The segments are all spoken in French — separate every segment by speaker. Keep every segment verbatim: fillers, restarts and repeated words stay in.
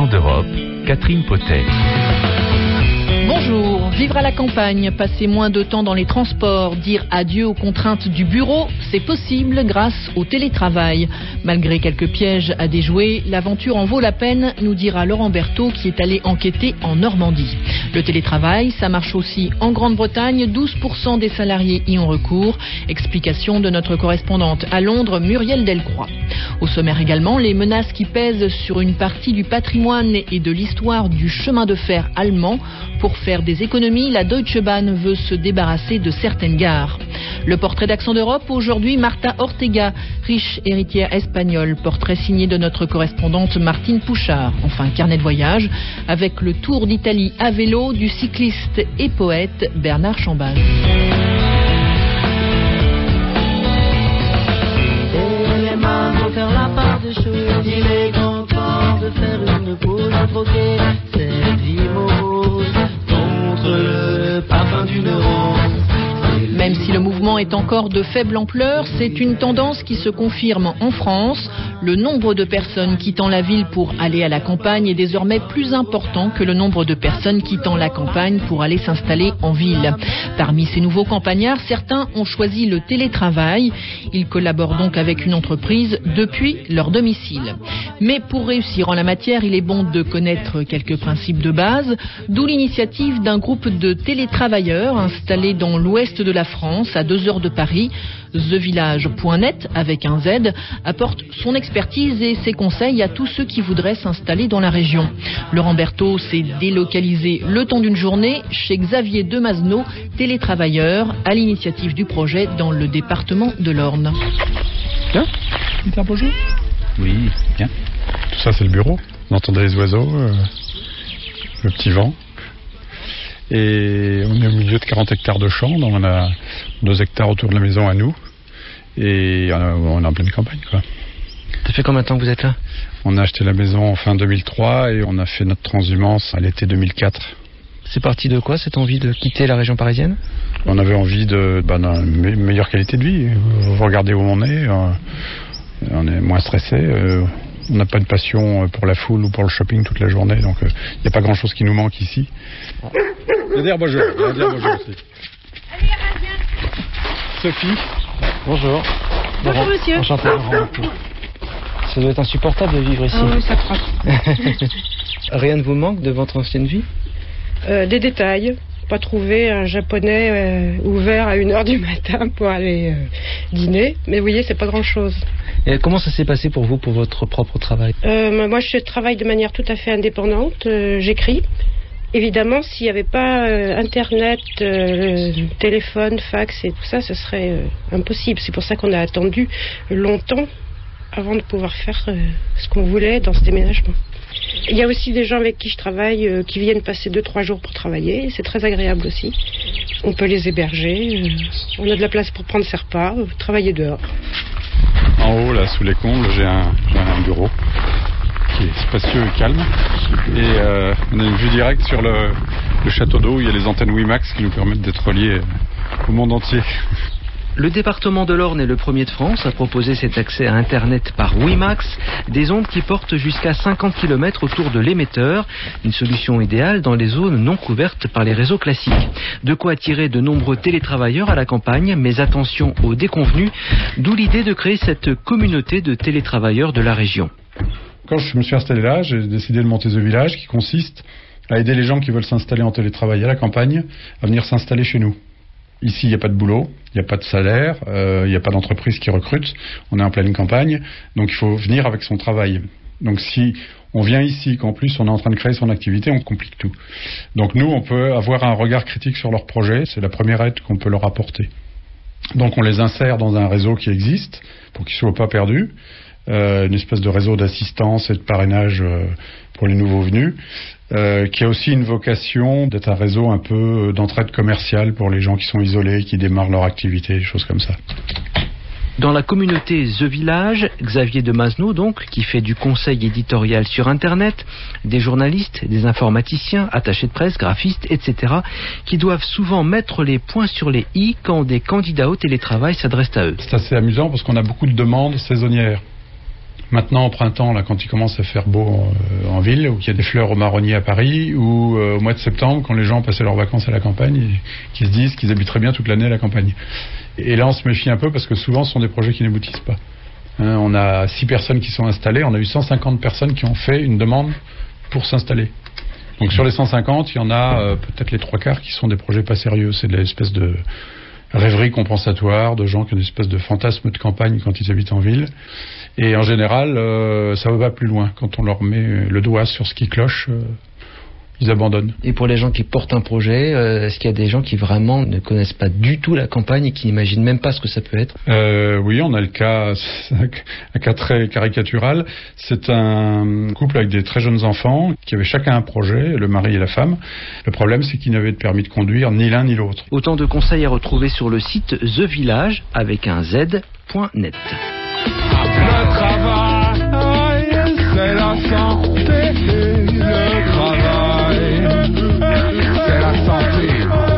Speaker 1: Accent d'Europe, Catherine Potet.
Speaker 2: Bonjour, vivre à la campagne, passer moins de temps dans les transports, dire adieu aux contraintes du bureau, c'est possible grâce au télétravail. Malgré quelques pièges à déjouer, l'aventure en vaut la peine, nous dira Laurent Berthaud qui est allé enquêter en Normandie. Le télétravail, ça marche aussi en Grande-Bretagne, douze pour cent des salariés y ont recours. Explication de notre correspondante à Londres, Muriel Delcroix. Au sommaire également, les menaces qui pèsent sur une partie du patrimoine et de l'histoire du chemin de fer allemand. Pour faire des économies, la Deutsche Bahn veut se débarrasser de certaines gares. Le portrait d'Accent d'Europe, aujourd'hui Marta Ortega, riche héritière espagnole, portrait signé de notre correspondante Martine Pouchard. Enfin, carnet de voyage avec le Tour d'Italie à vélo du cycliste et poète Bernard Chambaz.
Speaker 3: Faire la part des choses, il est grand temps de faire une pause, de troquer cette vie morose contre le parfum d'une rose.
Speaker 2: Même si le mouvement est encore de faible ampleur, c'est une tendance qui se confirme en France. Le nombre de personnes quittant la ville pour aller à la campagne est désormais plus important que le nombre de personnes quittant la campagne pour aller s'installer en ville. Parmi ces nouveaux campagnards, certains ont choisi le télétravail. Ils collaborent donc avec une entreprise depuis leur domicile. Mais pour réussir en la matière, il est bon de connaître quelques principes de base, d'où l'initiative d'un groupe de télétravailleurs installés dans l'ouest de la France, à deux heures de Paris. The Village point net, avec un Z, apporte son expertise et ses conseils à tous ceux qui voudraient s'installer dans la région. Laurent Berthaud s'est délocalisé le temps d'une journée chez Xavier Demazneau, télétravailleur, à l'initiative du projet dans le département de l'Orne.
Speaker 4: Bien, c'est un bonjour.
Speaker 5: Oui, bien.
Speaker 4: Tout ça, c'est le bureau. On entendait les oiseaux, euh, le petit vent. Et on est au milieu de quarante hectares de champs, donc on a deux hectares autour de la maison à nous. Et on est en pleine campagne, quoi.
Speaker 5: Ça fait combien de temps que vous êtes là ?
Speaker 4: On a acheté la maison en fin deux mille trois et on a fait notre transhumance à l'été deux mille quatre.
Speaker 5: C'est parti de quoi, cette envie de quitter la région parisienne ?
Speaker 4: On avait envie de, bah, d'une meilleure qualité de vie. Vous regardez où on est, euh, on est moins stressé. Euh, on n'a pas de passion pour la foule ou pour le shopping toute la journée, donc il euh, n'y a pas grand-chose qui nous manque ici. Je vais dire bonjour. Je vais dire bonjour aussi. Sophie.
Speaker 5: Bonjour.
Speaker 6: Bonjour
Speaker 5: Laurent.
Speaker 6: monsieur.
Speaker 5: Enchanté. Laurent. Ça doit être insupportable de vivre ici.
Speaker 6: Ah oui, ça craque.
Speaker 5: Rien ne vous manque de votre ancienne vie ?
Speaker 6: euh, Des détails. Pas trouver un japonais euh, ouvert à une heure du matin pour aller euh, dîner. Mais vous voyez, c'est pas grand-chose.
Speaker 5: Et comment ça s'est passé pour vous, pour votre propre travail ?
Speaker 6: euh, Moi, je travaille de manière tout à fait indépendante. Euh, j'écris. Évidemment, s'il n'y avait pas euh, Internet, euh, téléphone, fax et tout ça, ce serait euh, impossible. C'est pour ça qu'on a attendu longtemps avant de pouvoir faire euh, ce qu'on voulait dans ce déménagement. Il y a aussi des gens avec qui je travaille euh, qui viennent passer deux trois jours pour travailler. C'est très agréable aussi. On peut les héberger. Euh, on a de la place pour prendre ses repas, euh, travailler dehors.
Speaker 4: En haut, là, sous les combles, j'ai un, j'ai un bureau qui est spacieux et calme. Et euh, on a une vue directe sur le, le château d'eau où il y a les antennes WiMax qui nous permettent d'être reliés au monde entier.
Speaker 5: Le département de l'Orne est le premier de France à proposer cet accès à Internet par WiMax, des ondes qui portent jusqu'à cinquante kilomètres autour de l'émetteur, une solution idéale dans les zones non couvertes par les réseaux classiques. De quoi attirer de nombreux télétravailleurs à la campagne, mais attention aux déconvenus, d'où l'idée de créer cette communauté de télétravailleurs de la région.
Speaker 4: Quand je me suis installé là, j'ai décidé de monter The Village, qui consiste à aider les gens qui veulent s'installer en télétravail à la campagne à venir s'installer chez nous. Ici, il n'y a pas de boulot, il n'y a pas de salaire, euh, il n'y a pas d'entreprise qui recrute, on est en pleine campagne, donc il faut venir avec son travail. Donc si on vient ici, qu'en plus on est en train de créer son activité, on complique tout. Donc nous, on peut avoir un regard critique sur leur projet, c'est la première aide qu'on peut leur apporter. Donc on les insère dans un réseau qui existe, pour qu'ils ne soient pas perdus, euh, une espèce de réseau d'assistance et de parrainage euh, pour les nouveaux venus. Euh, qui a aussi une vocation d'être un réseau un peu d'entraide commerciale pour les gens qui sont isolés, qui démarrent leur activité, des choses comme ça.
Speaker 5: Dans la communauté The Village, Xavier Demazneau donc, qui fait du conseil éditorial sur Internet, des journalistes, des informaticiens, attachés de presse, graphistes, et cetera, qui doivent souvent mettre les points sur les i quand des candidats au télétravail s'adressent à eux.
Speaker 4: C'est assez amusant parce qu'on a beaucoup de demandes saisonnières. Maintenant, au printemps, là, quand il commence à faire beau euh, en ville, ou qu'il y a des fleurs au marronnier à Paris, ou euh, au mois de septembre, quand les gens passaient leurs vacances à la campagne, et qu'ils se disent qu'ils habiteraient bien toute l'année à la campagne. Et là, on se méfie un peu parce que souvent, ce sont des projets qui n'aboutissent pas. Hein, on a six personnes qui sont installées, on a eu cent cinquante personnes qui ont fait une demande pour s'installer. Donc sur les cent cinquante, il y en a euh, peut-être les trois quarts qui sont des projets pas sérieux. C'est de l'espèce de rêverie compensatoire, de gens qui ont une espèce de fantasme de campagne quand ils habitent en ville. Et en général, euh, ça ne va pas plus loin. Quand on leur met le doigt sur ce qui cloche, euh, ils abandonnent.
Speaker 5: Et pour les gens qui portent un projet, euh, est-ce qu'il y a des gens qui vraiment ne connaissent pas du tout la campagne et qui n'imaginent même pas ce que ça peut être ?
Speaker 4: euh, Oui, on a le cas, un cas très caricatural. C'est un couple avec des très jeunes enfants qui avaient chacun un projet, le mari et la femme. Le problème, c'est qu'ils n'avaient de permis de conduire ni l'un ni l'autre.
Speaker 5: Autant de conseils à retrouver sur le site The Village avec un Z point net.
Speaker 7: Le travail, c'est la santé. Le travail, c'est la santé.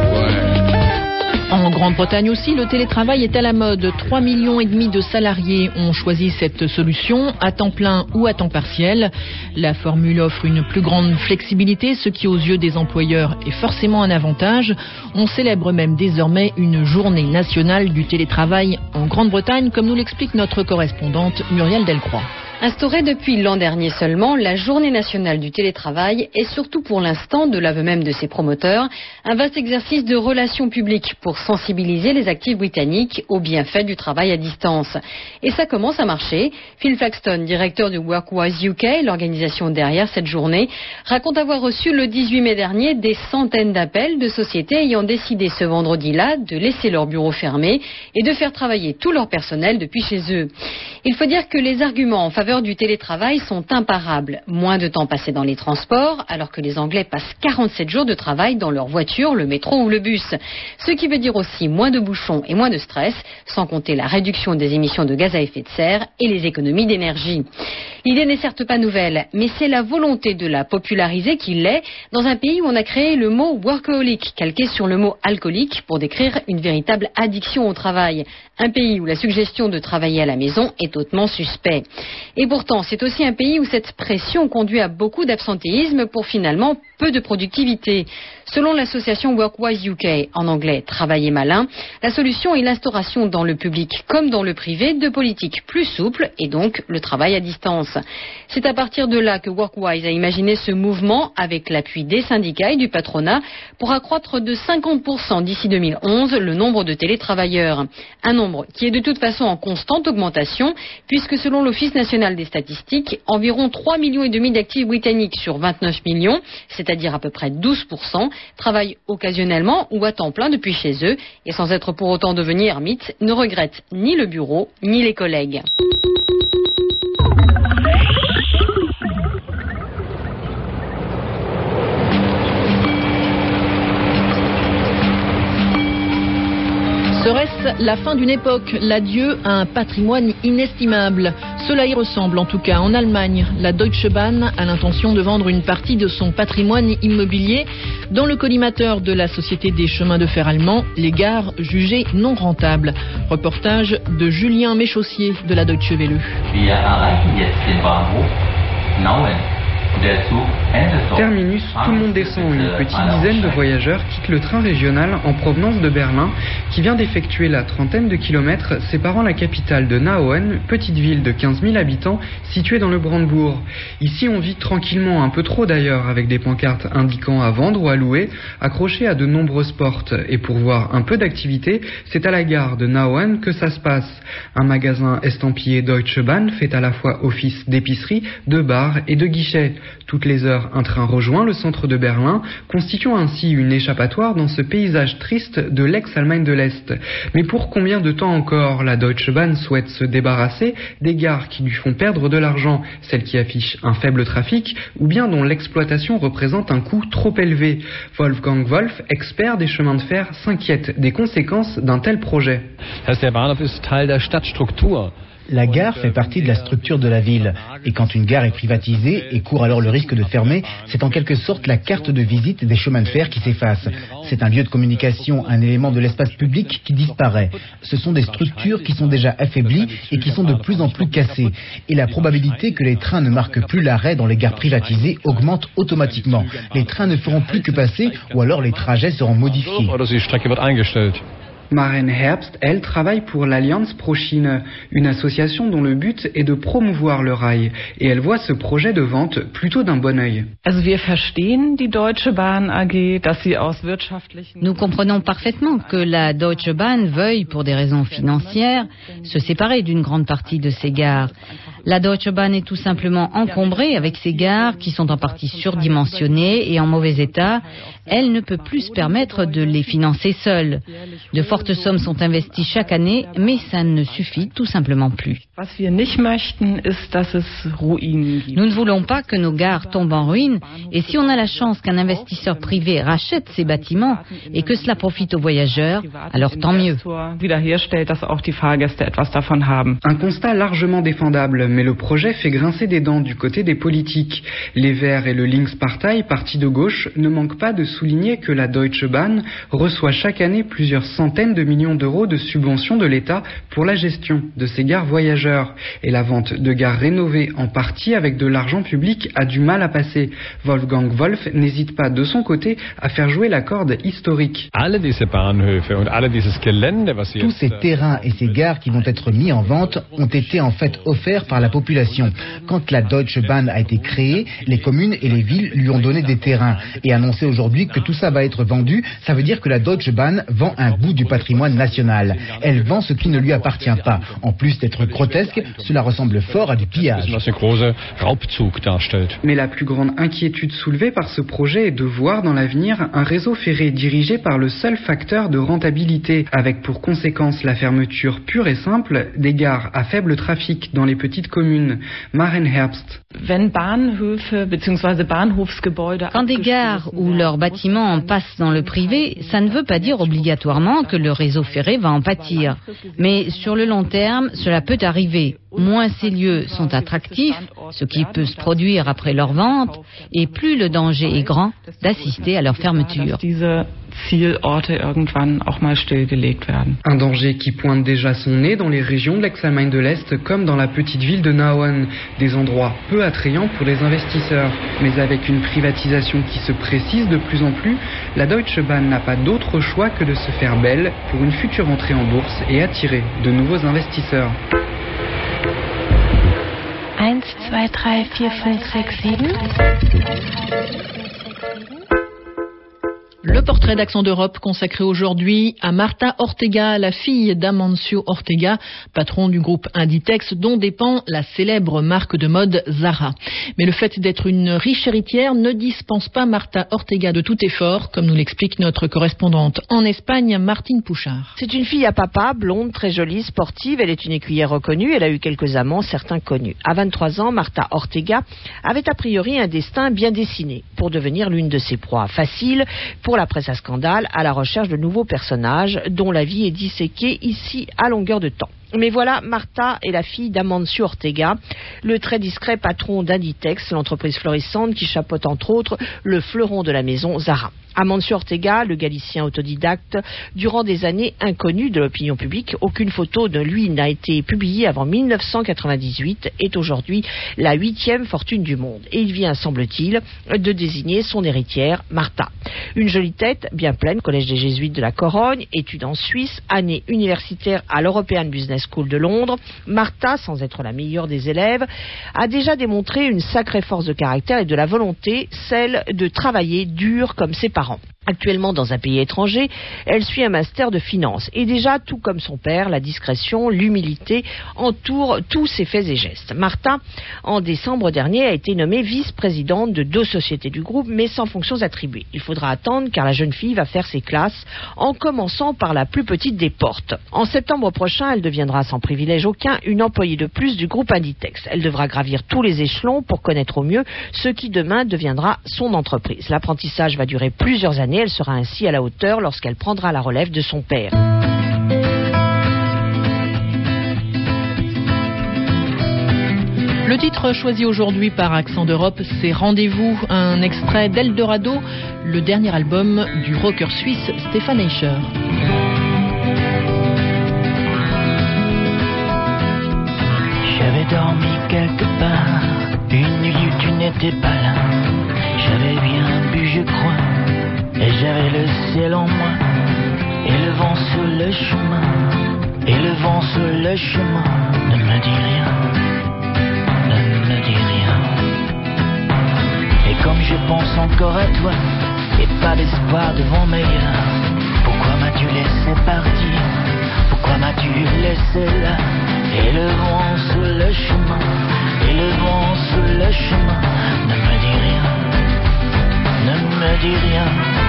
Speaker 7: Ouais.
Speaker 2: En Grande-Bretagne aussi, le télétravail est à la mode. trois millions et demi de salariés ont choisi cette solution, à temps plein ou à temps partiel. La formule offre une plus grande flexibilité, ce qui aux yeux des employeurs est forcément un avantage. On célèbre même désormais une journée nationale du télétravail en Grande-Bretagne, comme nous l'explique notre correspondante Muriel Delcroix.
Speaker 8: Instaurée depuis l'an dernier seulement, la Journée nationale du télétravail est surtout pour l'instant, de l'aveu même de ses promoteurs, un vaste exercice de relations publiques pour sensibiliser les actifs britanniques aux bienfaits du travail à distance. Et ça commence à marcher. Phil Flaxton, directeur de Workwise U K, l'organisation derrière cette journée, raconte avoir reçu le dix-huit mai dernier des centaines d'appels de sociétés ayant décidé ce vendredi-là de laisser leur bureau fermé et de faire travailler tout leur personnel depuis chez eux. Il faut dire que les arguments en faveur du télétravail sont imparables. Moins de temps passé dans les transports, alors que les Anglais passent quarante-sept jours de travail dans leur voiture, le métro ou le bus. Ce qui veut dire aussi moins de bouchons et moins de stress, sans compter la réduction des émissions de gaz à effet de serre et les économies d'énergie. L'idée n'est certes pas nouvelle, mais c'est la volonté de la populariser qui l'est, dans un pays où on a créé le mot workaholic, calqué sur le mot alcoolique, pour décrire une véritable addiction au travail. Un pays où la suggestion de travailler à la maison est hautement suspect. Et pourtant, c'est aussi un pays où cette pression conduit à beaucoup d'absentéisme pour finalement peu de productivité. Selon l'association Workwise U K, en anglais Travailler malin, la solution est l'instauration dans le public comme dans le privé de politiques plus souples et donc le travail à distance. C'est à partir de là que Workwise a imaginé ce mouvement avec l'appui des syndicats et du patronat pour accroître de cinquante pour cent d'ici deux mille onze le nombre de télétravailleurs. Un nombre qui est de toute façon en constante augmentation puisque selon l'Office national des statistiques, environ trois millions et demi d'actifs britanniques sur vingt-neuf millions, c'est-à-dire à peu près douze pour cent, travaillent occasionnellement ou à temps plein depuis chez eux et sans être pour autant devenus ermites, ne regrettent ni le bureau ni les collègues.
Speaker 2: Serait-ce la fin d'une époque, l'adieu à un patrimoine inestimable? Cela y ressemble en tout cas. En Allemagne, la Deutsche Bahn a l'intention de vendre une partie de son patrimoine immobilier. Dans le collimateur de la Société des chemins de fer allemands, les gares jugées non rentables. Reportage de Julien Méchaussier de la Deutsche Welle.
Speaker 9: Terminus, tout le monde descend. Une petite dizaine de voyageurs quittent le train régional en provenance de Berlin qui vient d'effectuer la trentaine de kilomètres séparant la capitale de Nauen, petite ville de quinze mille habitants située dans le Brandebourg. Ici on vit tranquillement, un peu trop d'ailleurs, avec des pancartes indiquant à vendre ou à louer, accrochées à de nombreuses portes. Et pour voir un peu d'activité, c'est à la gare de Nauen que ça se passe. Un magasin estampillé Deutsche Bahn fait à la fois office d'épicerie, de bar et de guichet. Toutes les heures, un train rejoint le centre de Berlin, constituant ainsi une échappatoire dans ce paysage triste de l'ex-Allemagne de l'Est. Mais pour combien de temps encore la Deutsche Bahn souhaite se débarrasser des gares qui lui font perdre de l'argent, celles qui affichent un faible trafic ou bien dont l'exploitation représente un coût trop élevé? Wolfgang Wolf, expert des chemins de fer, s'inquiète des conséquences d'un tel projet.
Speaker 10: Der Bahnhof ist Teil der Stadtstruktur. La gare fait partie de la structure de la ville. Et quand une gare est privatisée et court alors le risque de fermer, c'est en quelque sorte la carte de visite des chemins de fer qui s'efface. C'est un lieu de communication, un élément de l'espace public qui disparaît. Ce sont des structures qui sont déjà affaiblies et qui sont de plus en plus cassées. Et la probabilité que les trains ne marquent plus l'arrêt dans les gares privatisées augmente automatiquement. Les trains ne feront plus que passer ou alors les trajets seront modifiés.
Speaker 9: Maren Herbst, elle, travaille pour l'Allianz pro Schiene, une association dont le but est de promouvoir le rail. Et elle voit ce projet de vente plutôt d'un bon œil.
Speaker 11: Nous comprenons parfaitement que la Deutsche Bahn veuille, pour des raisons financières, se séparer d'une grande partie de ses gares. La Deutsche Bahn est tout simplement encombrée avec ses gares qui sont en partie surdimensionnées et en mauvais état. Elle ne peut plus se permettre de les financer seule. De fortes sommes sont investies chaque année, mais ça ne suffit tout simplement plus. Nous ne voulons pas que nos gares tombent en ruine, et si on a la chance qu'un investisseur privé rachète ces bâtiments et que cela profite aux voyageurs, alors tant mieux.
Speaker 9: Un constat largement défendable, mais le projet fait grincer des dents du côté des politiques. Les Verts et le Linkspartei, parti de gauche, ne manquent pas de souligner que la Deutsche Bahn reçoit chaque année plusieurs centaines de millions d'euros de subventions de l'État pour la gestion de ces gares voyageurs. Et la vente de gares rénovées en partie avec de l'argent public a du mal à passer. Wolfgang Wolf n'hésite pas de son côté à faire jouer la corde historique.
Speaker 10: Tous ces terrains et ces gares qui vont être mis en vente ont été en fait offerts par la population. Quand la Deutsche Bahn a été créée, les communes et les villes lui ont donné des terrains. Et annoncer aujourd'hui que tout ça va être vendu, ça veut dire que la Deutsche Bahn vend un bout du patrimoine national. Elle vend ce qui ne lui appartient pas. En plus d'être grotesque, cela ressemble fort à du pillage.
Speaker 9: Mais la plus grande inquiétude soulevée par ce projet est de voir dans l'avenir un réseau ferré dirigé par le seul facteur de rentabilité, avec pour conséquence la fermeture pure et simple des gares à faible trafic dans les petites communes. Maren Herbst.
Speaker 11: Quand des gares ou leurs bâtiments passent dans le privé, ça ne veut pas dire obligatoirement que le réseau ferré va en pâtir. Mais sur le long terme, cela peut arriver. Moins ces lieux sont attractifs, ce qui peut se produire après leur vente, et plus le danger est grand d'assister à leur fermeture.
Speaker 9: Un danger qui pointe déjà son nez dans les régions de l'ex-Allemagne de l'Est comme dans la petite ville de Nauen, des endroits peu attrayants pour les investisseurs. Mais avec une privatisation qui se précise de plus en plus, la Deutsche Bahn n'a pas d'autre choix que de se faire belle pour une future entrée en bourse et attirer de nouveaux investisseurs.
Speaker 12: un, deux, trois, quatre, cinq, six, sept.
Speaker 2: Le portrait d'Accent d'Europe consacré aujourd'hui à Marta Ortega, la fille d'Amancio Ortega, patron du groupe Inditex dont dépend la célèbre marque de mode Zara. Mais le fait d'être une riche héritière ne dispense pas Marta Ortega de tout effort, comme nous l'explique notre correspondante en Espagne, Martine Pouchard.
Speaker 13: C'est une fille à papa, blonde, très jolie, sportive. Elle est une écuyère reconnue. Elle a eu quelques amants, certains connus. À vingt-trois ans, Marta Ortega avait a priori un destin bien dessiné pour devenir l'une de ses proies. Facile pour la presse à scandale, à la recherche de nouveaux personnages dont la vie est disséquée ici à longueur de temps. Mais voilà, Marta est la fille d'Amancio Ortega, le très discret patron d'Inditex, l'entreprise florissante qui chapeaute entre autres le fleuron de la maison Zara. Amancio Ortega, le Galicien autodidacte, durant des années inconnu de l'opinion publique, aucune photo de lui n'a été publiée avant mille neuf cent quatre-vingt-dix-huit, est aujourd'hui la huitième fortune du monde. Et il vient, semble-t-il, de désigner son héritière, Marta. Une jolie tête, bien pleine, collège des Jésuites de la Corogne, études en Suisse, année universitaire à l'European Business School de Londres. Marta, sans être la meilleure des élèves, a déjà démontré une sacrée force de caractère et de la volonté, celle de travailler dur comme ses parents. Actuellement dans un pays étranger, elle suit un master de finance. Et déjà, tout comme son père, la discrétion, l'humilité entourent tous ses faits et gestes. Marta, en décembre dernier, a été nommée vice-présidente de deux sociétés du groupe, mais sans fonctions attribuées. Il faudra attendre car la jeune fille va faire ses classes en commençant par la plus petite des portes. En septembre prochain, elle deviendra sans privilège aucun une employée de plus du groupe Inditex. Elle devra gravir tous les échelons pour connaître au mieux ce qui demain deviendra son entreprise. L'apprentissage va durer plusieurs années. Elle sera ainsi à la hauteur lorsqu'elle prendra la relève de son père.
Speaker 2: Le titre choisi aujourd'hui par Accent d'Europe, c'est Rendez-vous, un extrait d'Eldorado, le dernier album du rocker suisse Stefan Eicher.
Speaker 3: J'avais dormi quelque part, une nuit où tu n'étais pas là. J'avais bien bu, je crois, et j'avais le ciel en moi, et le vent sur le chemin, et le vent sur le chemin. Ne me dis rien, ne me dis rien. Et comme je pense encore à toi, et pas d'espoir devant meilleur, pourquoi m'as-tu laissé partir? Pourquoi m'as-tu laissé là? Et le vent sur le chemin, et le vent sur le chemin. Ne me dis rien, ne me dis rien.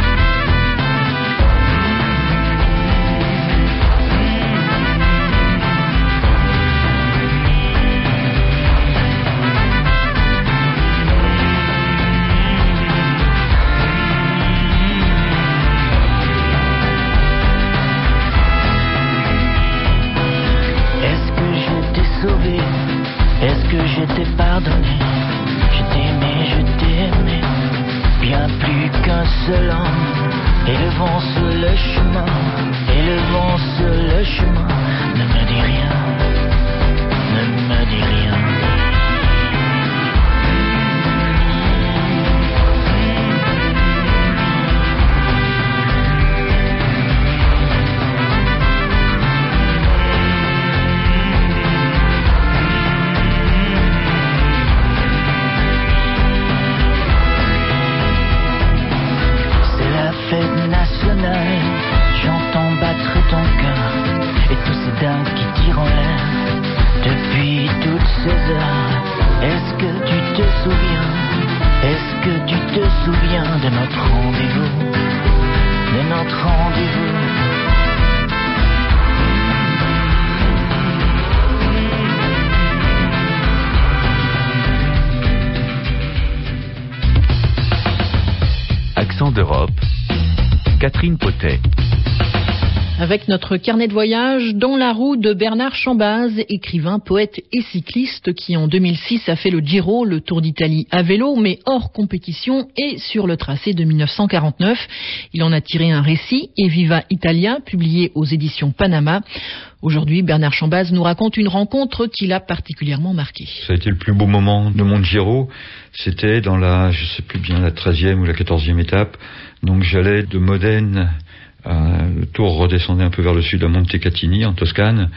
Speaker 3: Est-ce que je t'ai pardonné? Je t'ai aimé, je t'ai aimé, bien plus qu'un seul homme. Et le vent sur le chemin, et le vent sur le chemin. Ne me dis rien, ne me dis rien. J'entends battre ton cœur et tous ces dingues qui tirent en l'air depuis toutes ces heures. Est-ce que tu te souviens? Est-ce que tu te souviens de notre rendez-vous? De notre rendez-vous?
Speaker 1: Accent d'Europe, Catherine Potet.
Speaker 2: Avec notre carnet de voyage dans la roue de Bernard Chambaz, écrivain, poète et cycliste qui en deux mille six a fait le Giro, le Tour d'Italie à vélo, mais hors compétition et sur le tracé de mille neuf cent quarante-neuf. Il en a tiré un récit, Eviva Italia, publié aux éditions Panama. Aujourd'hui, Bernard Chambaz nous raconte une rencontre qui l'a particulièrement marqué.
Speaker 14: Ça a été le plus beau moment de mon Giro. C'était dans la, je sais plus bien, la treizième ou la quatorzième étape. Donc j'allais de Modène. Euh, le Tour redescendait un peu vers le sud à Montecatini en Toscane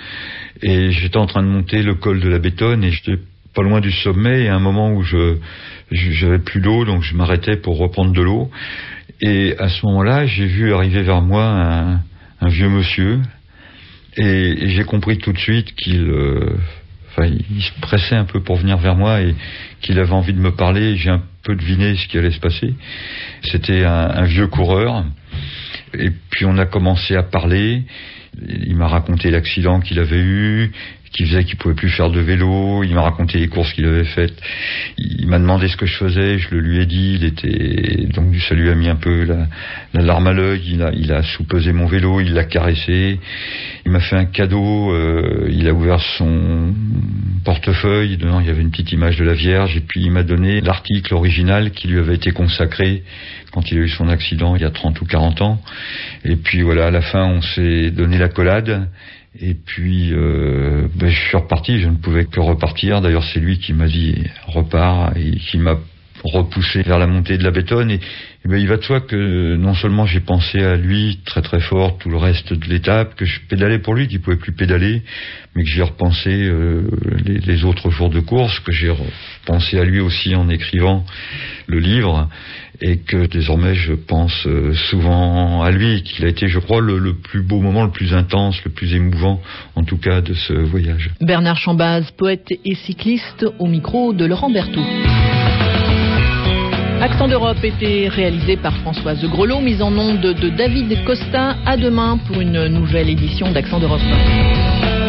Speaker 14: et j'étais en train de monter le col de la Bétonne et j'étais pas loin du sommet et à un moment où je, je j'avais plus d'eau, donc je m'arrêtais pour reprendre de l'eau et à ce moment-là j'ai vu arriver vers moi un, un vieux monsieur et, et j'ai compris tout de suite qu'il euh, enfin il se pressait un peu pour venir vers moi et qu'il avait envie de me parler. J'ai un peu deviné ce qui allait se passer. C'était un, un vieux coureur. Et puis on a commencé à parler. Il m'a raconté l'accident qu'il avait eu, qui faisait qu'il pouvait plus faire de vélo. Il m'a raconté les courses qu'il avait faites. Il m'a demandé ce que je faisais. Je le lui ai dit. Il était donc ça lui a mis un peu la, la larme à l'œil. Il a, il a soupesé mon vélo. Il l'a caressé. Il m'a fait un cadeau. Euh, il a ouvert son portefeuille. Dedans il y avait une petite image de la Vierge. Et puis il m'a donné l'article original qui lui avait été consacré quand il a eu son accident il y a trente ou quarante ans. Et puis voilà, à la fin on s'est donné l'accolade. Et puis euh, ben, je suis reparti, je ne pouvais que repartir. D'ailleurs c'est lui qui m'a dit repars et qui m'a repoussé vers la montée de la Bétonne. Et, et ben, il va de soi que non seulement j'ai pensé à lui très très fort tout le reste de l'étape, que je pédalais pour lui, qu'il pouvait plus pédaler, mais que j'ai repensé euh, les, les autres jours de course, que j'ai repensé à lui aussi en écrivant le livre, et que désormais je pense euh, souvent à lui, qu'il a été, je crois, le, le plus beau moment, le plus intense, le plus émouvant, en tout cas, de ce voyage.
Speaker 2: Bernard Chambaz, poète et cycliste, au micro de Laurent Berthaud. Accent d'Europe était réalisé par Françoise Grelot, mise en onde de David Costa. À demain pour une nouvelle édition d'Accent d'Europe.